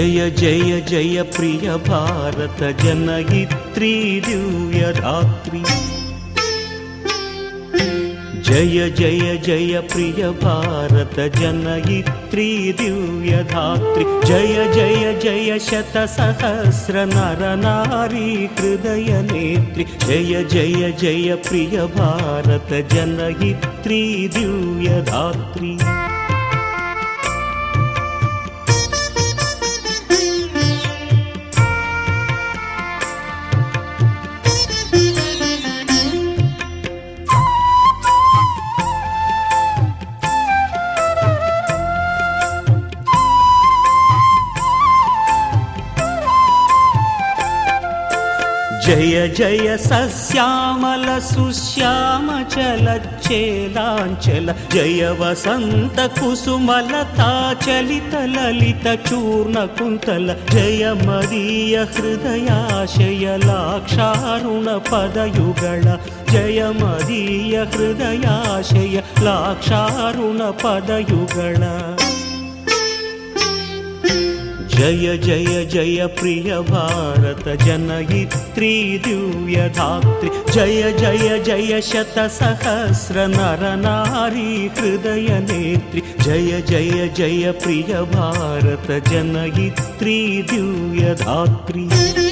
जय जय जय प्रिय भारत जनयित्री दिव्यधात्री जय जय जय प्रिय भारत जनयित्री दिव्यधात्री जय जय जय शतसहस्र नर नारी हृदय नेत्री जय जय जय प्रिय भारत जनयित्री दिव्यधात्री जय जय सस्यामल सुश्याम चलच्चेलांचल जय वसंत कुसुमलता चलित ललित चूर्ण कुंतल जय मदीय हृदयाशय लाक्षारुण पदयुगल जय मदीय हृदयाशय लाक्षारुण पदयुगल जय जय जय प्रिय भारत जनयित्री दिव्यधात्री जय जय जय शतसहस्र नर नारी हृदय नेत्री जय जय जय प्रिय भारत जनयित्री दिव्यधात्री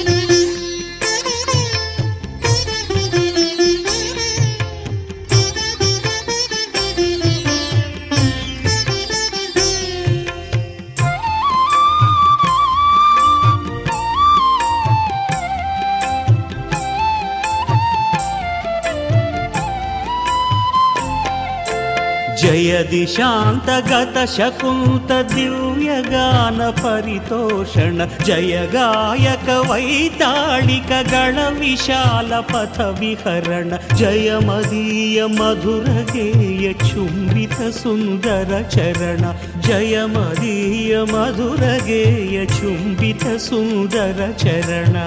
जय दिशांत गत शकुंत दिव्य गान परितोषण जय गायक वैताళిక गण विशाल पथ विहरण जय मदीय मधुर गेय चुंबित सुंदर चरण जय मदीय मधुर गेय चुंबित सुंदर चरण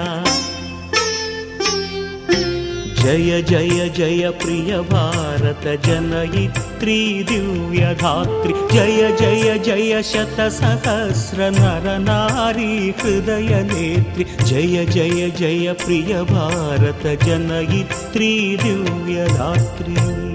जय जय जय प्रिय भारत जनयित्री दिव्यधात्री जय जय जय शतसहस्र नर नारी हृदय नेत्री जय जय जय प्रिय भारत जनयित्री दिव्यधात्री।